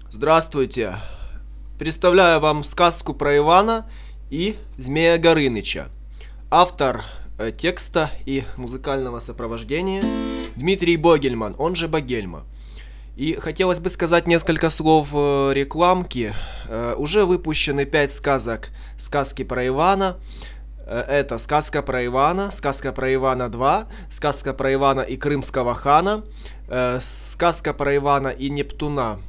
Здравствуйте! Представляю вам сказку про Ивана и Змея Горыныча. Автор текста и музыкального сопровождения Дмитрий Богельман, он же Богельма. И хотелось бы сказать несколько слов рекламки. Уже выпущены 5 сказок сказки про Ивана. Это сказка про Ивана 2, сказка про Ивана и Крымского хана, сказка про Ивана и Нептуна.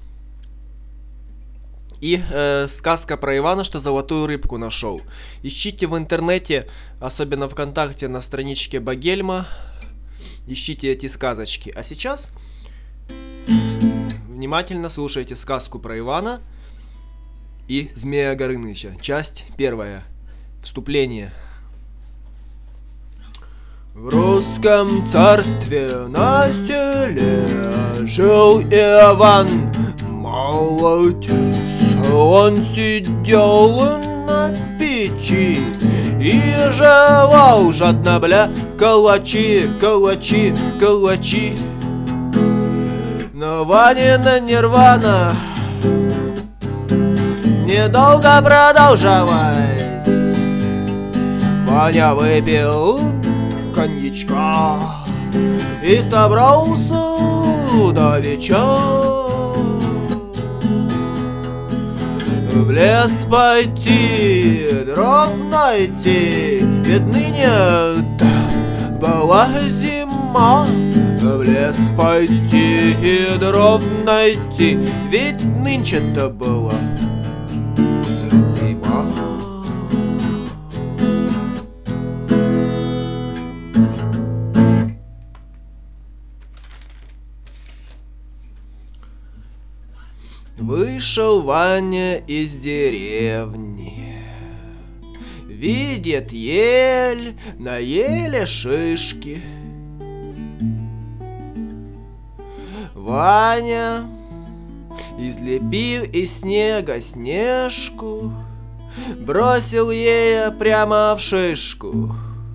И сказка про Ивана, что золотую рыбку нашел. Ищите в интернете, особенно ВКонтакте, на страничке Богельма. Ищите эти сказочки. А сейчас внимательно слушайте сказку про Ивана и Змея Горыныча. Часть 1. Вступление. В русском царстве на селе жил Иван, молодец. Он сидел на печи и жевал жадно, калачи. Но Ванина нирвана недолго продолжалась. Ваня выпил коньячка и собрался давеча в лес пойти, дров найти, ведь ныне была зима. В лес пойти и дров найти, ведь нынче-то была зима. Вышел Ваня из деревни, видит ель, на еле шишки. Ваня излепил из снега снежку, бросил ей прямо в шишку.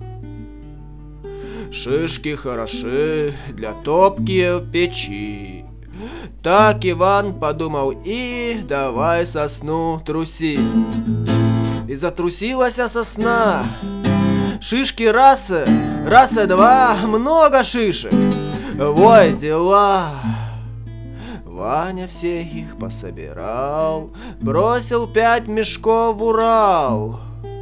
Шишки хороши для топки в печи. Так Иван подумал и давай сосну трусить. И затрусилась сосна. Шишки раз и два, много шишек. Вой, дела. Ваня всех их пособирал, бросил 5 мешков в Урал.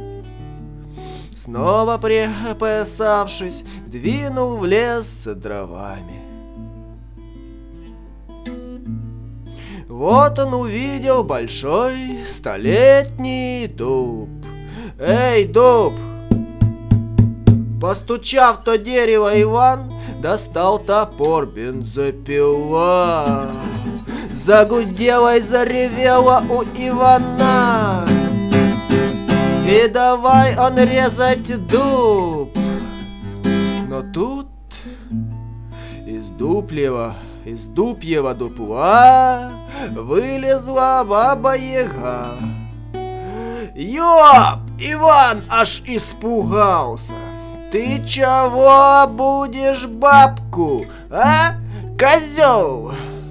Снова припасавшись, двинул в лес с дровами. Вот он увидел большой столетний дуб. Эй, дуб! Постучав в то дерево, Иван достал топор, бензопила. Загудела и заревела у Ивана. И давай он резать дуб. Но тут из дубьего дупла вылезла Баба-Яга. Ёп! Иван аж испугался. Ты чего будешь бабку, а, козёл?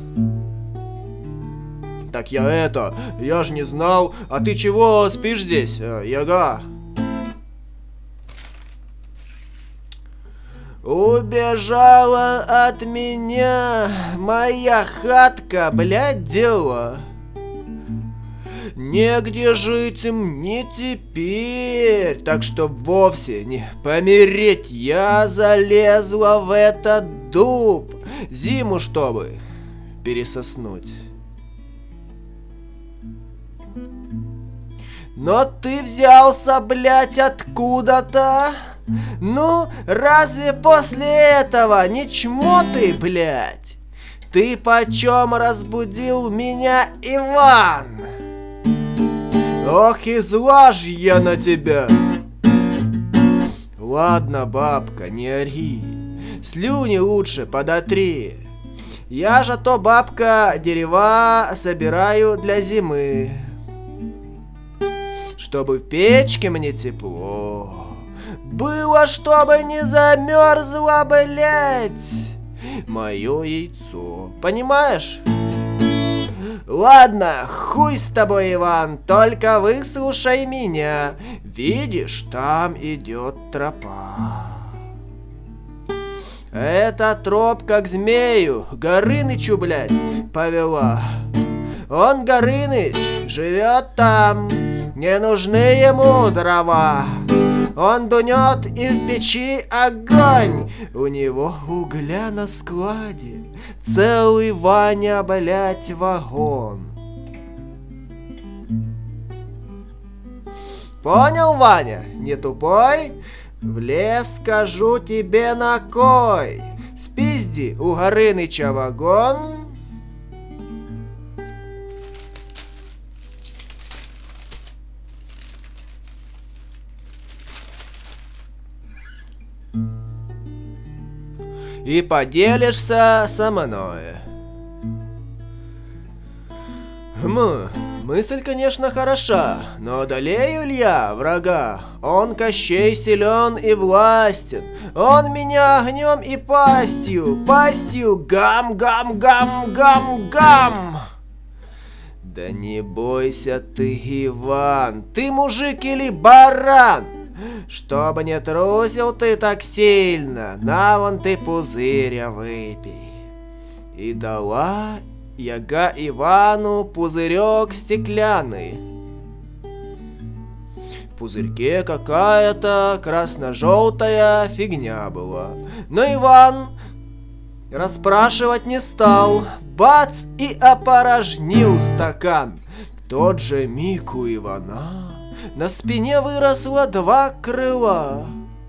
Так я ж не знал. А ты чего спишь здесь, Яга? Убежала от меня моя хатка, блядь, дело. Негде жить мне теперь, так что вовсе не помереть я залезла в этот дуб, зиму чтобы пересоснуть. Но ты взялся, блядь, откуда-то? Ну, разве после этого не чмотый, блядь? Ты почем разбудил меня, Иван? Ох, и зла ж я на тебя. Ладно, бабка, не ори, слюни лучше подотри. Я же то, бабка, дерева собираю для зимы, чтобы в печке мне тепло было, чтобы не замерзло, блять, мое яйцо. Понимаешь? Ладно, хуй с тобой, Иван, только выслушай меня. Видишь, там идет тропа. Эта тропка к змею, Горынычу, блядь, повела. Он, Горыныч, живет там, не нужны ему дрова. Он дунет и в печи огонь, у него угля на складе целый, Ваня, блядь, вагон. Понял, Ваня, не тупой? В лес, скажу тебе, на кой. Спизди у Горыныча вагон. И поделишься со мной. Мысль, конечно, хороша, но одолею ли я врага? Он, Кощей, силен и властен. Он меня огнем и пастью гам-гам-гам-гам-гам. Да не бойся ты, Иван, ты мужик или баран? Чтобы не трусил ты так сильно, на вон ты пузыря выпей. И дала яга Ивану пузырек стеклянный. В пузырьке какая-то красно-желтая фигня была. Но Иван расспрашивать не стал. Бац! И опорожнил стакан. В тот же миг у Ивана на спине выросло 2 крыла.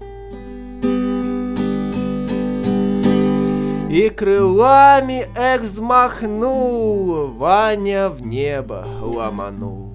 И крылами взмахнул, Ваня в небо ломанул.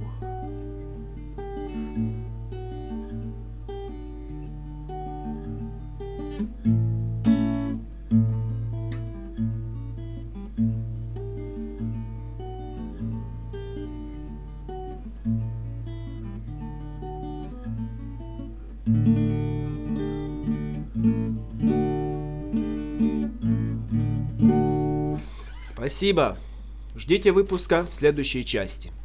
Спасибо. Ждите выпуска в следующей части.